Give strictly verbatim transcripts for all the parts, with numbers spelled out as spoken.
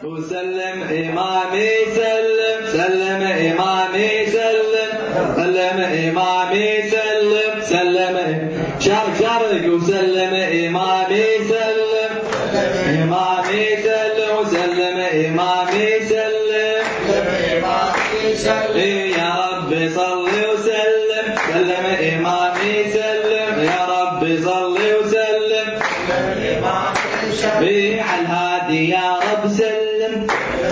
وسلم إمامي سلم سلم إمامي سلم سلم إمامي سلم سلم شارك شارك وسلم إمامي سلم إمامي سلم وسلم إمامي سلم يا رب صل وسلم سلم إمامي سلم يا رب صل وسلم على الهادي يا رب سلم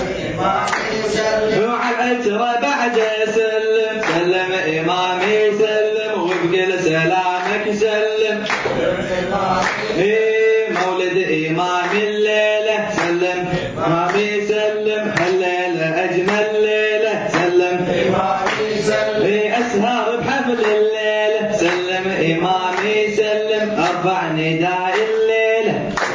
وعلى العترة بعد سلم سلم إمامي سلم وبقل سلامك سلم مولد إمامي الليلة سلم إمامي سلم هالليلة أجمل ليلة سلم أسهر بحفل الليلة سلم إمامي سلم أرفع نداء الليلة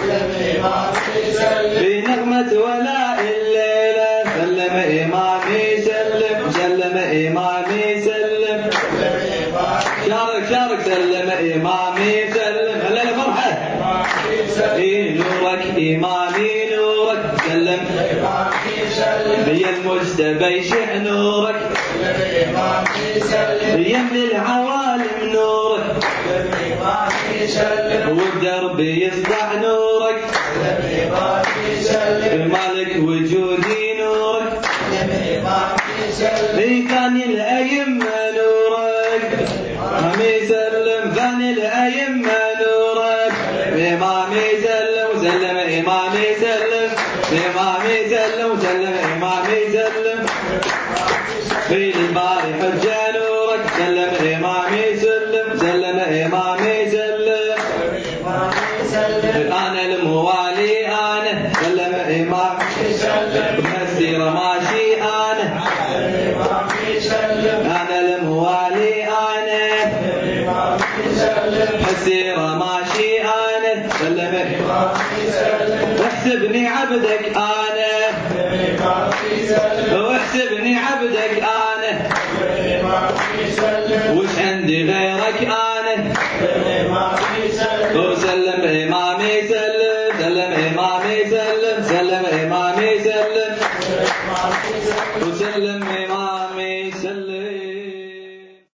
بنغمة ولاء الليلة سلم إمامي سلم سلم إمامي سلم شارك شارك سلم إمامي سلم هلا فرحة نورك إمامي نورك سلم يا المجتبى يشع نورك يملي العوالم نورك والدرب يصدع نورك مالك وجودي نورك ثاني الأئمة نورك إمامي سلم ثاني الأئمة نورك إمامي سلم وسلم إمامي سلم إمامي سلم وسلم إمامي سلم في الباري حجة نورك سلم إمامي سلم سلم إمامي سلم أنا الموالي أنا سلم إمامي سلم بهالسيرة ماشي أنا أنا الموالي أنا بهالسيرة ماشي أنا سلم واحسبني عبدك أنا واحسبني عبدك أنا وش عندي غيرك أنا